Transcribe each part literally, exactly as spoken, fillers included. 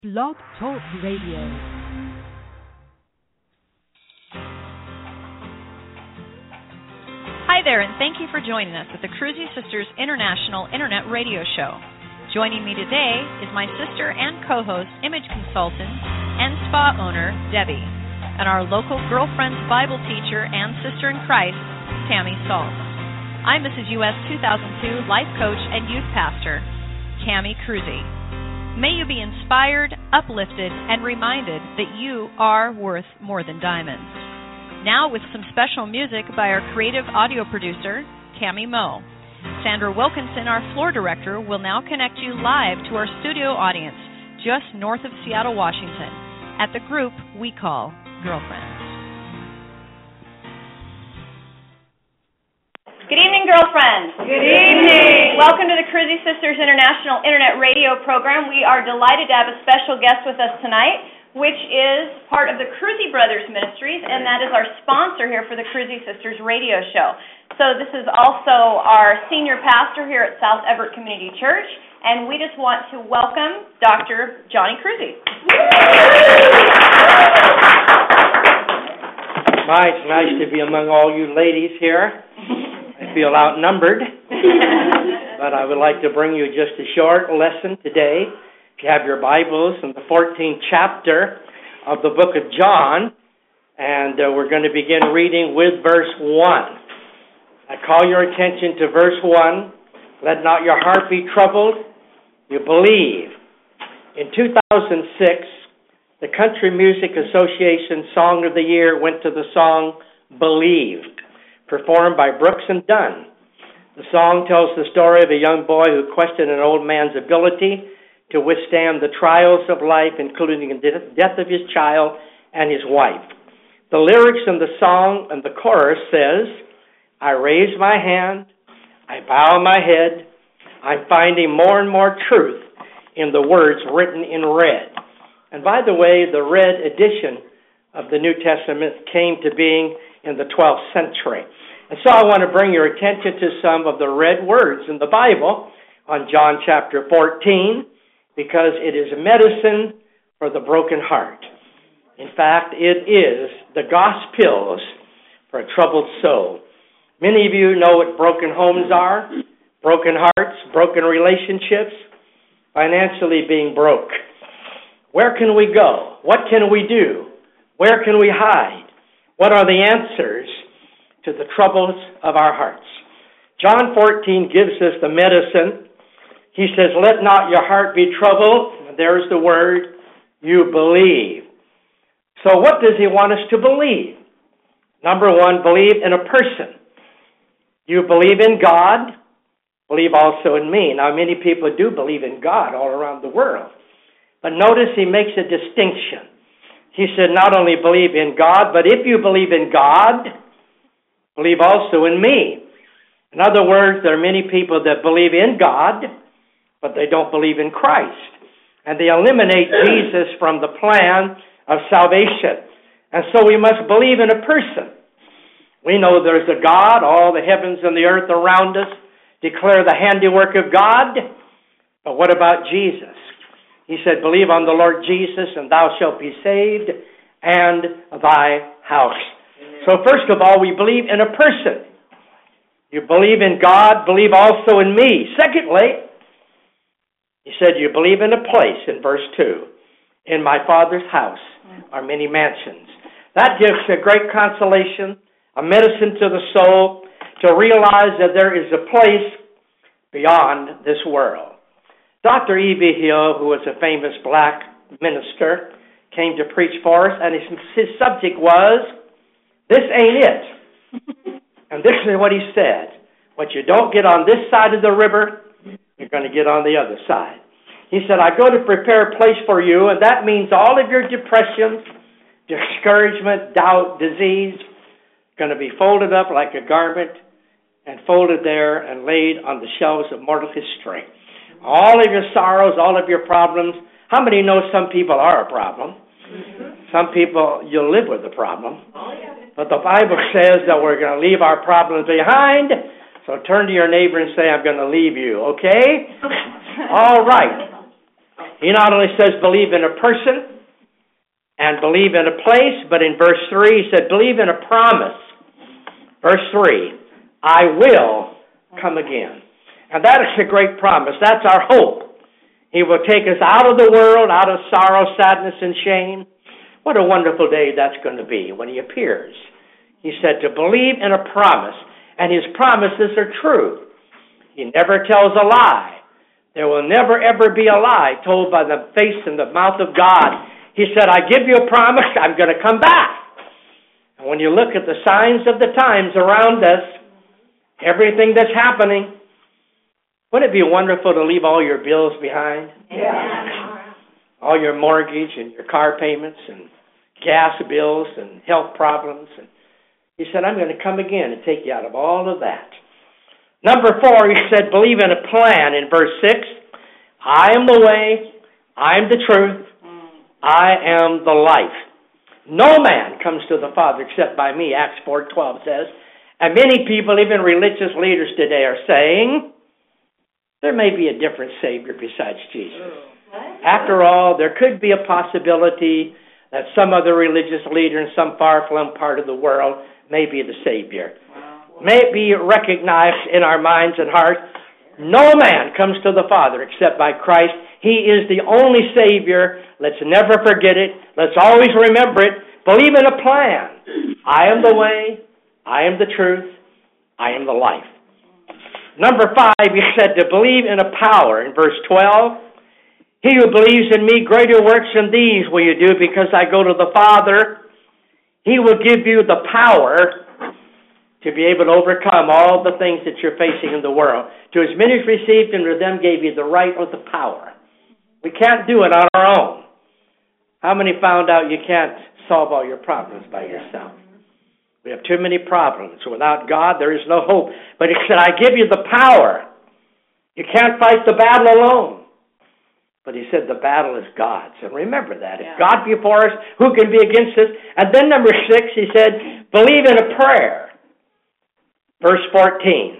Blog Talk Radio. Hi there, and thank you for joining us at the Cruzy Sisters International Internet Radio Show. Joining me today is my sister and co-host, image consultant, and spa owner, Debbie, and our local Girlfriends Bible teacher and sister in Christ, Tammy Salt. I'm Missus U S two thousand two life coach and youth pastor, Tammy Cruzy. May you be inspired, uplifted, and reminded that you are worth more than diamonds. Now with some special music by our creative audio producer, Tammy Moe. Sandra Wilkinson, our floor director, will now connect you live to our studio audience just north of Seattle, Washington, at the group we call Girlfriends. Good evening, girlfriends. Good evening. Welcome to the Cruzy Sisters International Internet Radio program. We are delighted to have a special guest with us tonight, which is part of the Cruzy Brothers Ministries, and that is our sponsor here for the Cruzy Sisters radio show. So this is also our senior pastor here at South Everett Community Church, and we just want to welcome Doctor Johnny Cruzy. My, it's nice to be among all you ladies here. I feel outnumbered, but I would like to bring you just a short lesson today. If you have your Bibles in the fourteenth chapter of the book of John, and uh, we're going to begin reading with verse one. I call your attention to verse one. Let not your heart be troubled. You believe. In two thousand six, the Country Music Association Song of the Year went to the song Believed, performed by Brooks and Dunn. The song tells the story of a young boy who questioned an old man's ability to withstand the trials of life, including the death of his child and his wife. The lyrics in the song and the chorus says, I raise my hand, I bow my head, I'm finding more and more truth in the words written in red. And by the way, the red edition of the New Testament came to being in the twelfth century. And so I want to bring your attention to some of the red words in the Bible on John chapter fourteen, because it is medicine for the broken heart. In fact, it is the gospels for a troubled soul. Many of you know what broken homes are, broken hearts, broken relationships, financially being broke. Where can we go? What can we do? Where can we hide? What are the answers to the troubles of our hearts? John fourteen gives us the medicine. He says, let not your heart be troubled. There's the word, you believe. So what does he want us to believe? Number one, believe in a person. You believe in God, believe also in me. Now, many people do believe in God all around the world. But notice he makes a distinction. He said, not only believe in God, but if you believe in God, believe also in me. In other words, there are many people that believe in God, but they don't believe in Christ. And they eliminate Jesus from the plan of salvation. And so we must believe in a person. We know there's a God. All the heavens and the earth around us declare the handiwork of God. But what about Jesus? He said, believe on the Lord Jesus, and thou shalt be saved, and thy house. So first of all, we believe in a person. You believe in God, believe also in me. Secondly, he said you believe in a place in verse two. In my Father's house are many mansions. That gives a great consolation, a medicine to the soul, to realize that there is a place beyond this world. Doctor E B. Hill, who was a famous black minister, came to preach for us, and his, his subject was, this ain't it. And this is what he said. What you don't get on this side of the river, you're going to get on the other side. He said, I go to prepare a place for you, and that means all of your depression, discouragement, doubt, disease, going to be folded up like a garment and folded there and laid on the shelves of mortal history. All of your sorrows, all of your problems. How many know some people are a problem? Mm-hmm. Some people, you'll live with the problem. Oh, yeah. But the Bible says that we're going to leave our problems behind. So turn to your neighbor and say, I'm going to leave you, okay? All right. He not only says believe in a person and believe in a place, but in verse three, he said believe in a promise. Verse three, I will come again. And that is a great promise. That's our hope. He will take us out of the world, out of sorrow, sadness, and shame. What a wonderful day that's going to be when he appears. He said to believe in a promise, and his promises are true. He never tells a lie. There will never, ever be a lie told by the face and the mouth of God. He said, I give you a promise, I'm going to come back. And when you look at the signs of the times around us, everything that's happening, wouldn't it be wonderful to leave all your bills behind? Yeah. All your mortgage and your car payments and gas bills and health problems. And he said, I'm going to come again and take you out of all of that. Number four, he said, believe in a plan in verse six. I am the way, I am the truth, I am the life. No man comes to the Father except by me, Acts four twelve says. And many people, even religious leaders today, are saying, there may be a different Savior besides Jesus. After all, there could be a possibility that some other religious leader in some far-flung part of the world may be the Savior. May be recognized in our minds and hearts. No man comes to the Father except by Christ. He is the only Savior. Let's never forget it. Let's always remember it. Believe in a plan. I am the way. I am the truth. I am the life. Number five, he said to believe in a power. In verse twelve, he who believes in me, greater works than these will you do because I go to the Father. He will give you the power to be able to overcome all the things that you're facing in the world. To as many as received him, to them gave you the right or the power. We can't do it on our own. How many found out you can't solve all your problems by yourself? We have too many problems. Without God, there is no hope. But he said, I give you the power. You can't fight the battle alone. But he said the battle is God's. And remember that. If God be for us, who can be against us? And then number six, he said, believe in a prayer. Verse fourteen,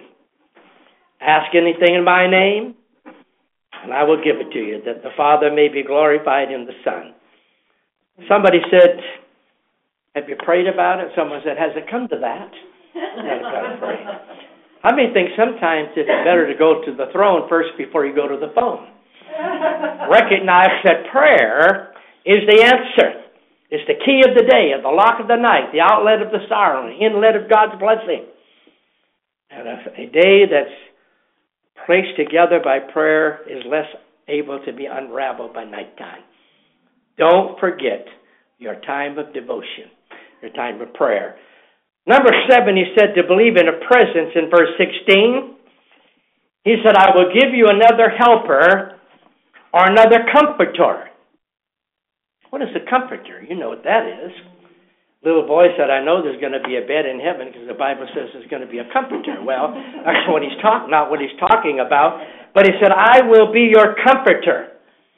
ask anything in my name, and I will give it to you, that the Father may be glorified in the Son. Somebody said, have you prayed about it? Someone said, has it come to that? I've got to pray. I may think sometimes it's better to go to the throne first before you go to the phone. Recognize that prayer is the answer. It's the key of the day, of the lock of the night, the outlet of the sorrow, the inlet of God's blessing. And a, a day that's placed together by prayer is less able to be unraveled by nighttime. Don't forget your time of devotion, your time of prayer. Number seven, he said to believe in a presence in verse sixteen. He said, I will give you another helper or another comforter. What is a comforter? You know what that is. Little boy said, I know there's going to be a bed in heaven because the Bible says there's going to be a comforter. Well, that's what he's talking, not what he's talking about. But he said, I will be your comforter.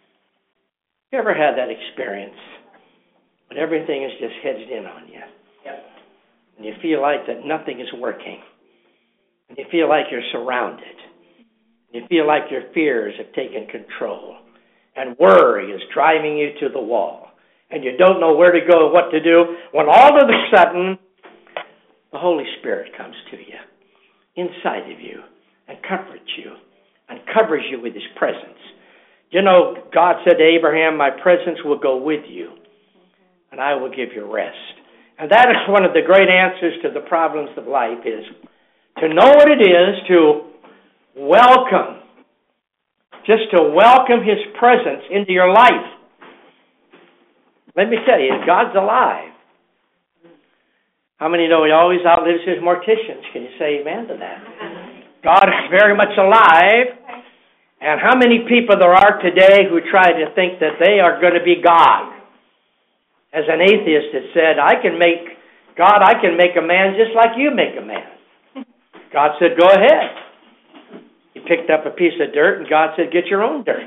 You ever had that experience when everything is just hedged in on you? Yep. And you feel like that nothing is working. And you feel like you're surrounded. You feel like your fears have taken control. And worry is driving you to the wall. And you don't know where to go, what to do, when all of a sudden, the Holy Spirit comes to you, inside of you, and comforts you, and covers you with his presence. You know, God said to Abraham, my presence will go with you, and I will give you rest. And that is one of the great answers to the problems of life, is to know what it is to welcome, just to welcome his presence into your life. Let me tell you, God's alive. How many know he always outlives his morticians? Can you say amen to that? God is very much alive. And how many people there are today who try to think that they are going to be God? As an atheist had said, I can make, God, I can make a man just like you make a man. God said, go ahead. He picked up a piece of dirt, and God said, get your own dirt.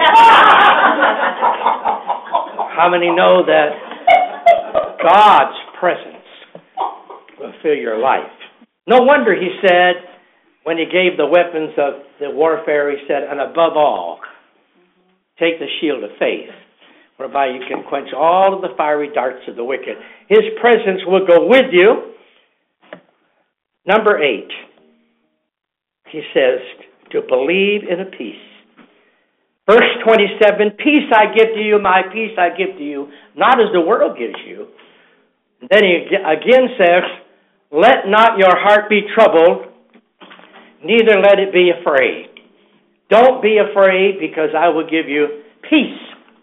How many know that God's presence will fill your life? No wonder he said, when he gave the weapons of the warfare, he said, and above all, Take the shield of faith, whereby you can quench all of the fiery darts of the wicked. His presence will go with you. Number eight, he says to believe in a peace. Verse twenty-seven, peace I give to you, my peace I give to you, not as the world gives you. And then he again says, let not your heart be troubled, neither let it be afraid. Don't be afraid, because I will give you peace.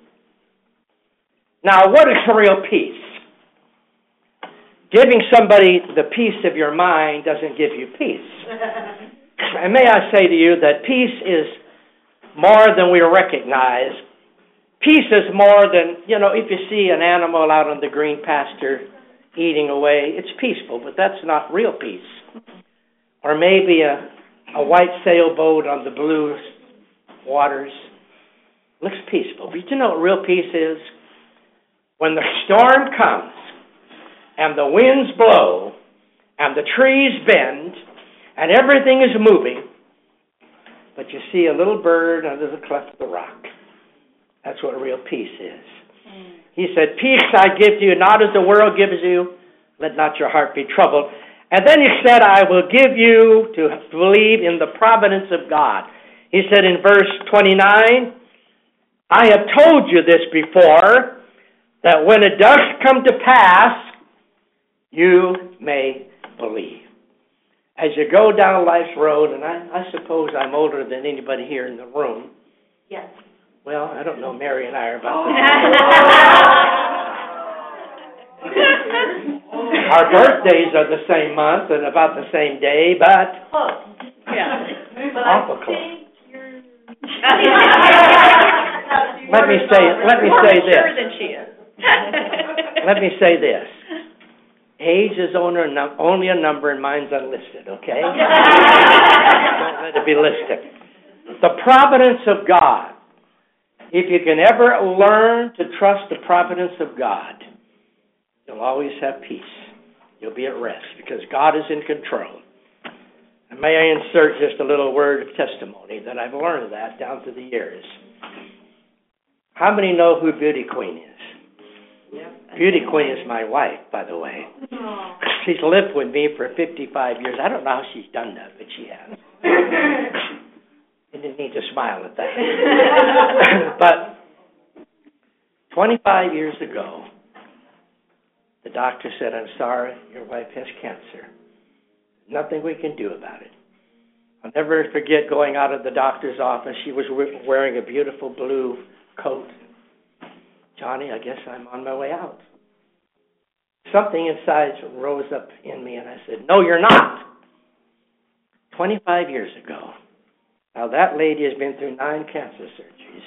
Now, what is real peace? Giving somebody the peace of your mind doesn't give you peace. And may I say to you that peace is more than we recognize. Peace is more than, you know, if you see an animal out on the green pasture eating away, it's peaceful, but that's not real peace. Or maybe a, a white sailboat on the blue waters. Looks peaceful. But you know what real peace is? When the storm comes, and the winds blow, and the trees bend, and everything is moving, but you see a little bird under the cleft of the rock. That's what real peace is. Mm. He said, peace I give to you, not as the world gives you. Let not your heart be troubled. And then he said, I will give you to believe in the providence of God. He said in verse twenty-nine, I have told you this before, that when it does come to pass, you may believe. As you go down life's road, and I, I suppose I'm older than anybody here in the room. Yes. Well, I don't know. Mary and I are about oh. the Our birthdays are the same month and about the same day, but close. Yeah. But awful I close. think you're let me say. Let me say this. More than she is. Let me say this. Age is only a number and mine's unlisted, okay? Don't let it be listed. The providence of God. If you can ever learn to trust the providence of God, you'll always have peace. You'll be at rest because God is in control. And may I insert just a little word of testimony that I've learned that down through the years. How many know who Beauty Queen is? Yep. Beauty Queen is my wife, by the way. Aww. She's lived with me for fifty-five years. I don't know how she's done that, but she has. You didn't need to smile at that. But twenty-five years ago, the doctor said, I'm sorry, your wife has cancer. Nothing we can do about it. I'll never forget going out of the doctor's office. She was wearing a beautiful blue coat. Johnny, I guess I'm on my way out. Something inside rose up in me, and I said, no, you're not. twenty-five years ago. Now, that lady has been through nine cancer surgeries.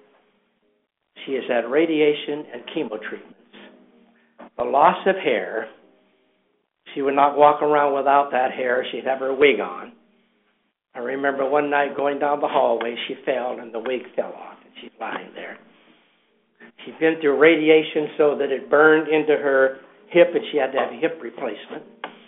She has had radiation and chemo treatments. The loss of hair, she would not walk around without that hair. She'd have her wig on. I remember one night going down the hallway, she fell, and the wig fell off, and she's lying there. She'd been through radiation so that it burned into her hip, and she had to have a hip replacement.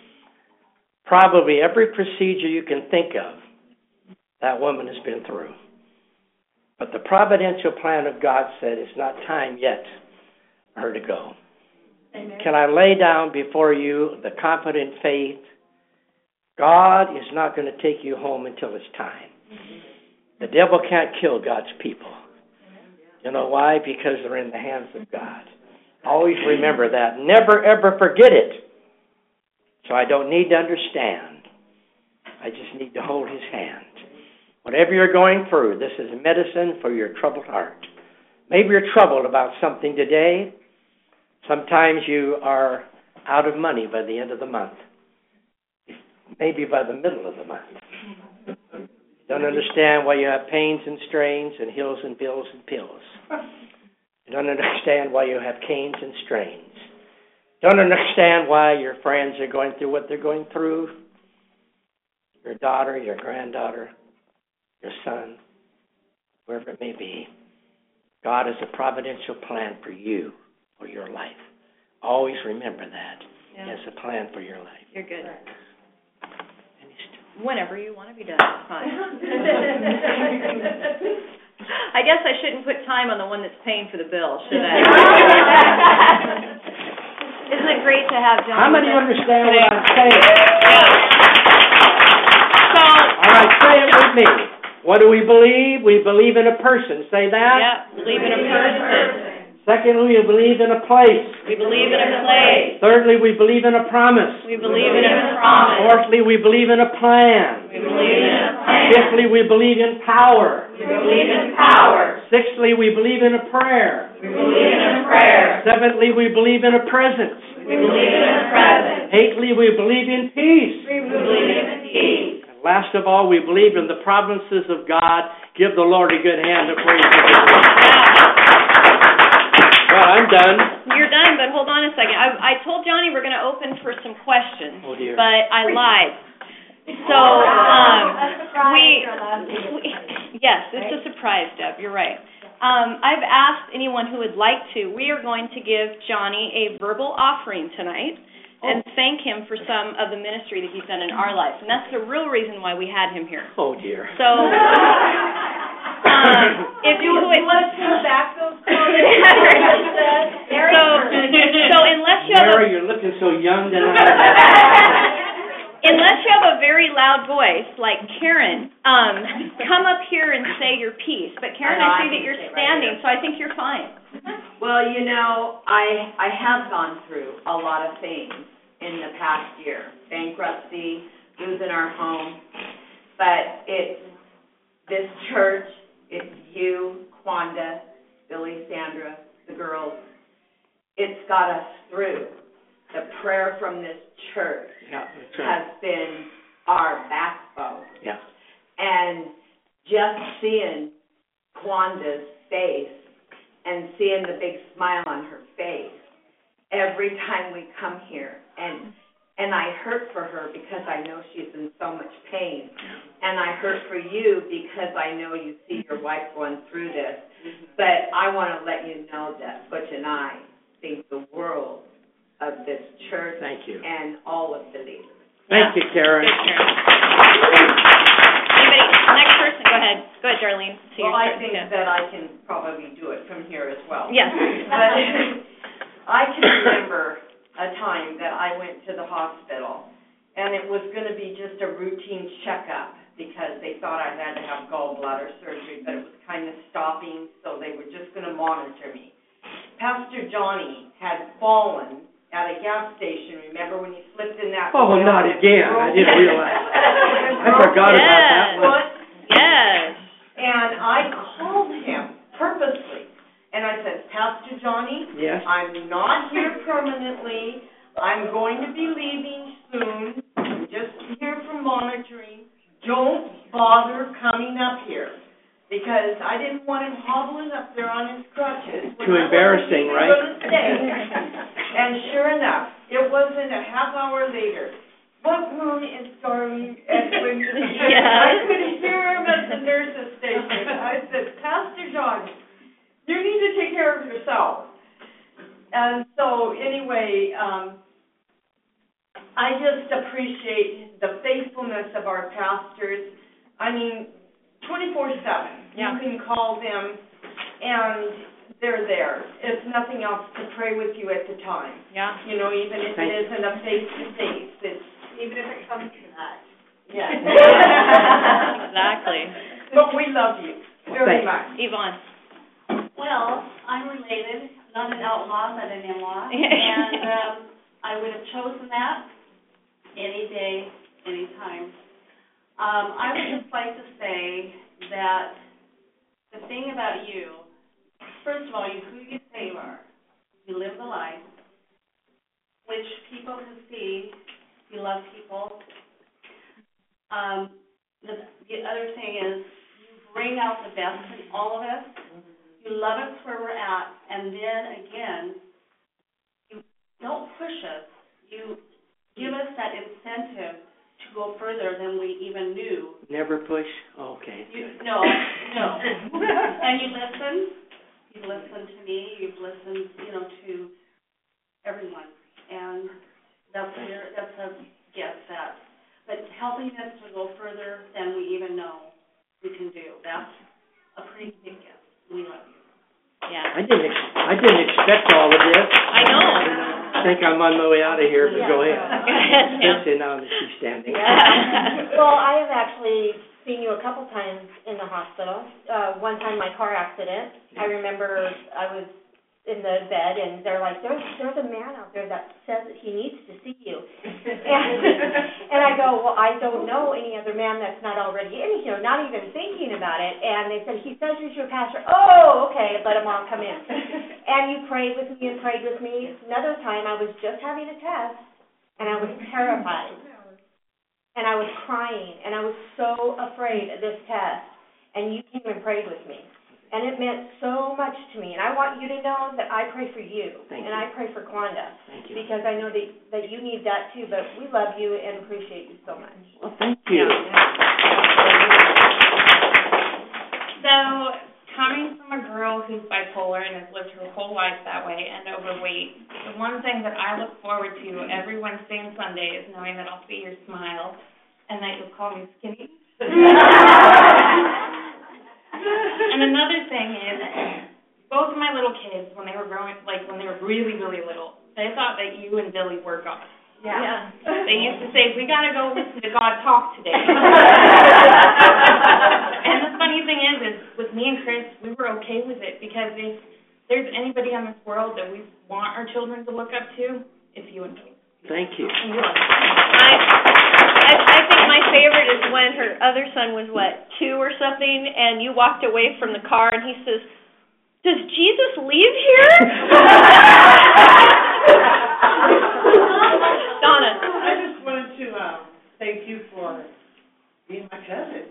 Probably every procedure you can think of, that woman has been through. But the providential plan of God said it's not time yet for her to go. Amen. Can I lay down before you the confident faith? God is not going to take you home until it's time. Mm-hmm. The devil can't kill God's people. You know why? Because they're in the hands of God. Always remember that. Never, ever forget it. So I don't need to understand. I just need to hold his hand. Whatever you're going through, this is medicine for your troubled heart. Maybe you're troubled about something today. Sometimes you are out of money by the end of the month. Maybe by the middle of the month. Don't understand why you have pains and strains and hills and bills and pills. You don't understand why you have canes and strains. Don't understand why your friends are going through what they're going through. Your daughter, your granddaughter, your son, whoever it may be. God has a providential plan for you, for your life. Always remember that. Yeah. He has a plan for your life. You're good. Whenever you want to be done, it's fine. I guess I shouldn't put time on the one that's paying for the bill, should I? Isn't it great to have John? How many understand what I'm saying? Yeah. So, all right, say it with me. What do we believe? We believe in a person. Say that. Yeah, believe in a person. Secondly, we believe in a place. We believe in a place. Thirdly, we believe in a promise. We believe in a promise. Fourthly, we believe in a plan. We believe in a plan. Fifthly, we believe in power. We believe in power. Sixthly, we believe in a prayer. We believe in a prayer. Seventhly, we believe in a presence. We believe in a presence. Eighthly, we believe in peace. We believe in peace. And last of all, we believe in the providences of God. Give the Lord a good hand to praise Him. Well, I'm done. You're done, but hold on a second. I, I told Johnny we're going to open for some questions, oh, dear. but I lied. So, um, we, we, yes, it's a surprise, Deb. You're right. Um, I've asked anyone who would like to. We are going to give Johnny a verbal offering tonight and thank him for some of the ministry that he's done in our life, and that's the real reason why we had him here. Oh, dear. So, um, if you would, let's go back those comments. so, so unless you have a, Mary, you're looking so young tonight. unless you have a very loud voice like Karen, um, come up here and say your piece. But Karen, I see that you're standing, so I think you're fine. Well, you know, I I have gone through a lot of things in the past year. Bankruptcy, losing our home. But it's this church, it's you, Quanda, Billy, Sandra, the girls. It's got us through. The prayer from this church yeah, that's right. has been our backbone. Yeah. And just seeing Quanda's face and seeing the big smile on her face every time we come here. And and I hurt for her because I know she's in so much pain. And I hurt for you because I know you see your wife going through this. But I want to let you know that Butch and I think the world of this church. Thank you. And all of the leaders. Thank you, Karen. Good, Karen. Anybody, next person, go ahead. Go ahead, Darlene. See Well, your I turn, think too. that I can probably do it from here as well. Yes. But I can remember a time that I went to the hospital, and it was going to be just a routine checkup because they thought I had to have gallbladder surgery, but it was kind of stopping, so they were just going to monitor me. Pastor Johnny had fallen at a gas station. Remember when he slipped in that? Oh, not again. I didn't realize that. I forgot yes. about that one. Yes. And I called him purposely. And I said, Pastor Johnny, yes. I'm not here permanently. I'm going to be leaving soon. I'm just here for monitoring. Don't bother coming up here. Because I didn't want him hobbling up there on his crutches. Too embarrassing, right? And sure enough, it wasn't a half hour later. What room is Darlene Edwin? Yes. I could hear him at the nurse's station. I said, Pastor John, you need to take care of yourself. And so anyway, um, I just appreciate the faithfulness of our pastors. I mean, twenty-four seven. Yeah. You can call them, and they're there. If nothing else, to pray with you at the time. Yeah. You know, even if Thank it isn't a face-to-face, it's even if it comes to that. Yeah. Exactly. But we love you very Thank much. Yvonne. Well, I'm related, not an outlaw, but an in-law, and um, I would have chosen that any day, any time. Um, I would just like to say that the thing about you, first of all, you who you say you are. You live the life, which people can see. You love people. Um, the, the other thing is you bring out the best in all of us. You love us where we're at, and then again, you don't push us. You give us that incentive to go further than we even knew. Never push? Oh, okay. You, no, no. And you listen. You've listened to me. You've listened, you know, to everyone, and that's your, that's a gift. That, but helping us to go further than we even know we can do. That's a pretty big gift. We love you. Yeah. I didn't. Ex- I didn't expect all of this. I know. I think I'm on my way out of here, but Yeah. go ahead. Yeah. Sit now that she's standing. Well, I have actually seen you a couple times in the hospital. Uh, one time, my car accident. I remember I was in the bed, and they're like, "There's there's a man out there that says that he needs to see you." And, and I go, "Well, I don't know any other man that's not already in here, not even thinking about it." And they said, "He says he's your pastor." Oh, okay, let him all come in. And you prayed with me and prayed with me. Another time, I was just having a test, and I was terrified. And I was crying, and I was so afraid of this test. And you came and prayed with me. And it meant so much to me. And I want you to know that I pray for you. Thank and you. I pray for Kwanda. Thank you. Because I know that, that you need that too. But we love you and appreciate you so much. Well, thank you. So, coming from a girl who's bipolar and has lived her whole life that way and overweight, the one thing that I look forward to every Wednesday and Sunday is knowing that I'll see your smile and that you'll call me skinny. And another thing is, both of my little kids, when they were growing, like when they were really, really little, they thought that you and Billy were God. Yeah. yeah. They used to say, "We got to go listen to God talk today." And the funny thing is, is with me and Chris, we were okay with it because if there's anybody on this world that we want our children to look up to, it's you and me. Thank you. I, I I think my favorite is when her other son was, what, two or something, and you walked away from the car, and he says, "Does Jesus leave here?" Donna. I just wanted to um, thank you for being my cousin.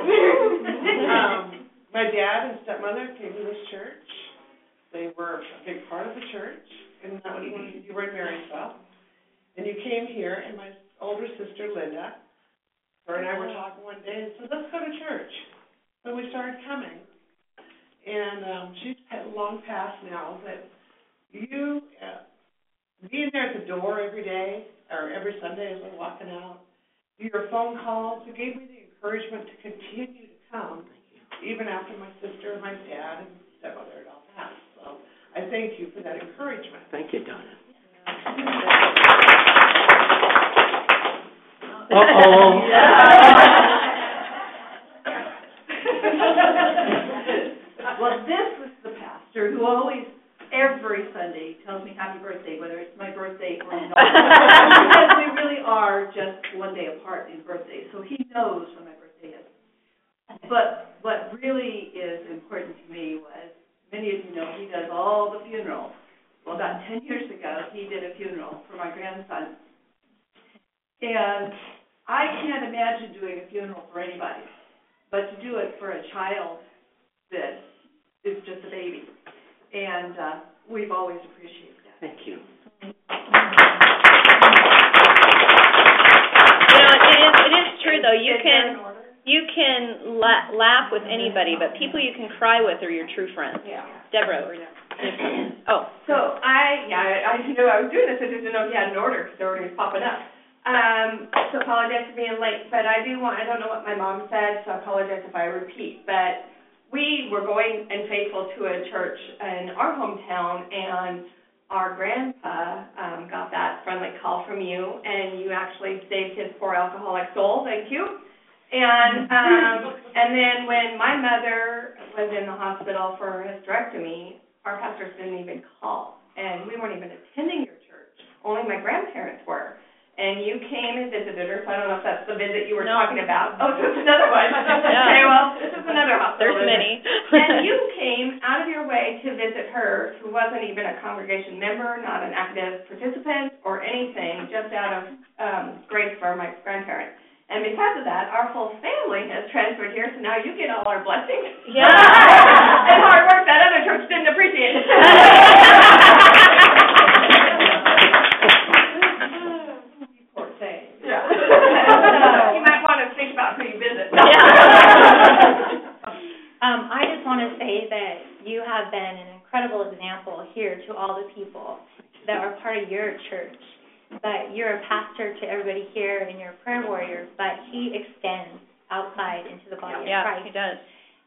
um, my dad and stepmother came to this church. They were a big part of the church, and that was when you were in Marysville. And you came here, and my older sister, Linda, her and I were talking one day and said, "Let's go to church." So we started coming. And um, she's long past now, but you, uh, being there at the door every day, or every Sunday as we're walking out, your phone calls, it gave me the encouragement to continue to come, even after my sister and my dad and stepmother had all passed. So I thank you for that encouragement. Thank you, Donna. Uh-oh. Well, this is the pastor who always, every Sunday, tells me happy birthday, whether it's my birthday or not. Because we really are just one day apart in birthday, so he knows when my birthday is. But what really is important to me was, many of you know, he does all the funerals. Well, about ten years ago, he did a funeral for my grandson. And I can't imagine doing a funeral for anybody, but to do it for a child that is just a baby. And uh, we've always appreciated that. Thank you. You know, it is, it is true, though. You can you can la- laugh with anybody, but people you can cry with are your true friends. Yeah. Deborah. Oh. So I, yeah, I, I knew I was doing this. I just didn't know if you had an order because the order was popping up. Um, so apologize for being late, but I do want, I don't know what my mom said, so I apologize if I repeat, but we were going and faithful to a church in our hometown, and our grandpa um, got that friendly call from you, and you actually saved his poor alcoholic soul. Thank you. And um, and then when my mother was in the hospital for a hysterectomy, our pastors didn't even call, and we weren't even attending your church. Only my grandparents were. And you came and visited her, so I don't know if that's the visit you were No. talking about. Oh, so it's another one. Yeah. Okay, well, this is another hospital There's visit. many. And you came out of your way to visit her, who wasn't even a congregation member, not an active participant or anything, just out of um, grace for my grandparents. And because of that, our whole family has transferred here, so now you get all our blessings. Yeah. And hard work that other church didn't appreciate. Poor thing. Yeah. You might want to think about who you visit. um, I just want to say that you have been an incredible example here to all the people that are part of your church. But you're a pastor to everybody here and you're a prayer warrior, but he extends outside into the body Yeah, of Christ. he does.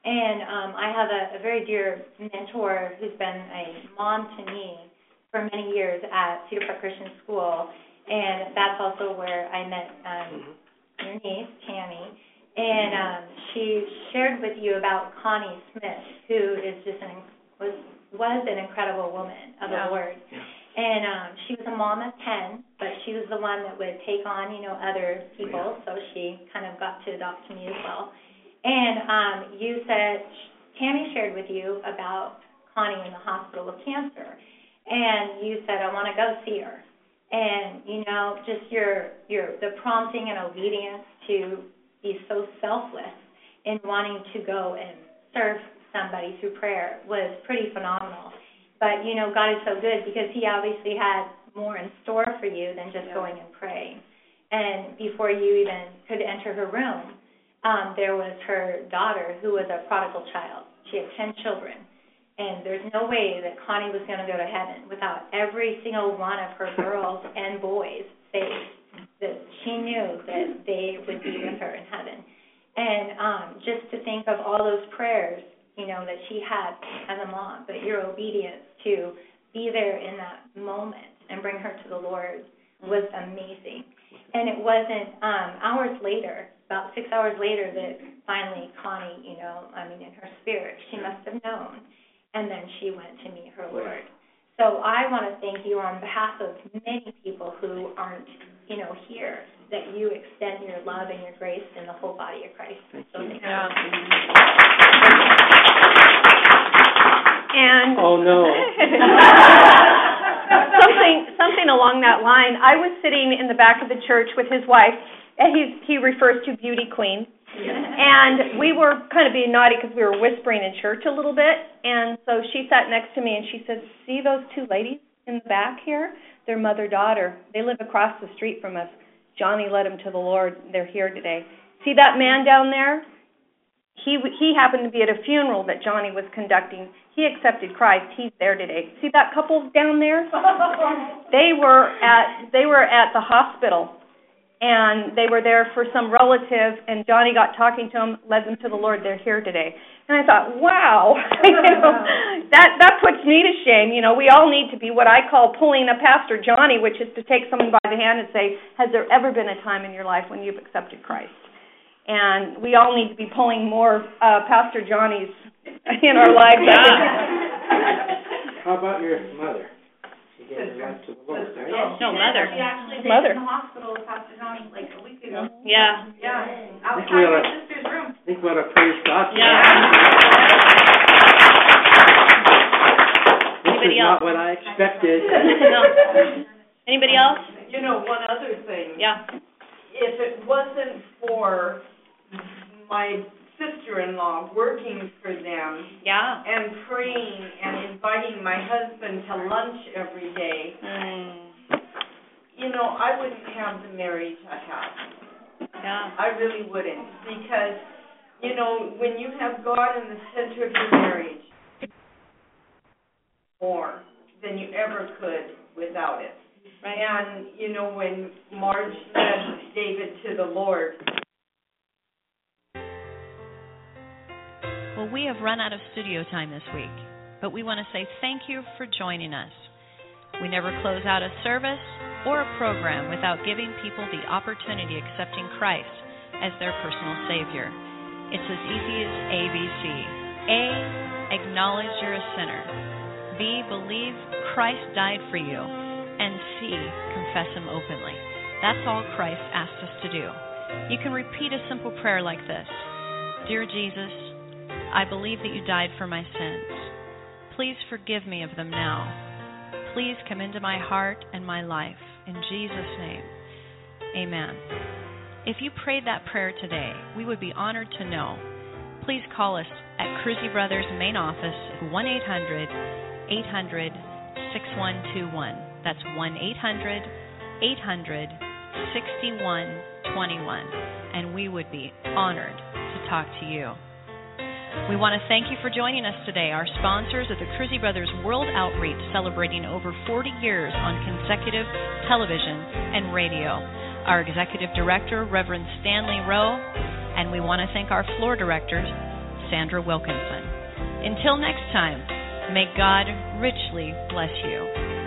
And um, I have a, a very dear mentor who's been a mom to me for many years at Cedar Park Christian School, and that's also where I met um, mm-hmm. your niece, Tammy. And um, she shared with you about Connie Smith, who is just an was was an incredible woman of yeah. the Lord. Yeah. And um, she was a mom of ten, but she was the one that would take on, you know, other people. Yeah. So she kind of got to adopt me as well. And um, you said Tammy shared with you about Connie in the hospital with cancer, and you said, I want to go see her. And you know, just your your the prompting and obedience to be so selfless in wanting to go and serve somebody through prayer was pretty phenomenal. But, you know, God is so good because he obviously had more in store for you than just yeah. going and praying. And before you even could enter her room, um, there was her daughter who was a prodigal child. She had ten children. And there's no way that Connie was going to go to heaven without every single one of her girls and boys saved. That she knew that they would be with her in heaven. And um, just to think of all those prayers, you know, that she had as a mom, but your obedience to be there in that moment and bring her to the Lord was amazing. And it wasn't um, hours later, about six hours later, that finally Connie, you know, I mean, in her spirit, she must have known. And then she went to meet her Lord. So I want to thank you on behalf of many people who aren't, you know, here, that you extend your love and your grace in the whole body of Christ. Thank so you. Thank yeah. you. And oh no. something something along that line. I was sitting in the back of the church with his wife, and he he refers to Beauty Queen. Yeah. And we were kind of being naughty because we were whispering in church a little bit. And so she sat next to me and she said, see those two ladies in the back here? They're mother-daughter. They live across the street from us. Johnny led them to the Lord. They're here today. See that man down there? He he happened to be at a funeral that Johnny was conducting. He accepted Christ. He's there today. See that couple down there? They were at they were at the hospital. And they were there for some relative, and Johnny got talking to them, led them to the Lord. They're here today. And I thought, wow, you know, that that puts me to shame. You know, we all need to be what I call pulling a Pastor Johnny, which is to take someone by the hand and say, has there ever been a time in your life when you've accepted Christ? And we all need to be pulling more uh, Pastor Johnnies in our lives. How about your mother? She gave her life to the Lord, right? Yes, no, mother. She actually was mother. in the hospital with Pastor Johnny like a week ago. Yeah. Yeah. I think Outside we my sister's room. I think we ought to praise God for Yeah. that. This Anybody is else? not what I expected. No. Anybody else? You know, one other thing. Yeah. If it wasn't for my sister-in-law working for them Yeah. and praying and inviting my husband to lunch every day, Mm. you know, I wouldn't have the marriage I have. Yeah. I really wouldn't, because, you know, when you have God in the center of your marriage, more than you ever could without it. Right. And, you know, when Marge led David to the Lord. Well, we have run out of studio time this week, but we want to say thank you for joining us. We never close out a service or a program without giving people the opportunity of accepting Christ as their personal Savior. It's as easy as A B C. A, acknowledge you're a sinner. B, believe Christ died for you. And C, confess Him openly. That's all Christ asked us to do. You can repeat a simple prayer like this. Dear Jesus, I believe that you died for my sins. Please forgive me of them now. Please come into my heart and my life. In Jesus' name, amen. If you prayed that prayer today, we would be honored to know. Please call us at Cruzy Brothers main office at one eight hundred eight hundred six one two one. That's one eight hundred eight hundred six one two one. And we would be honored to talk to you. We want to thank you for joining us today. Our sponsors are the Cruzy Brothers World Outreach, celebrating over forty years on consecutive television and radio. Our executive director, Reverend Stanley Rowe, and we want to thank our floor directors, Sandra Wilkinson. Until next time, may God richly bless you.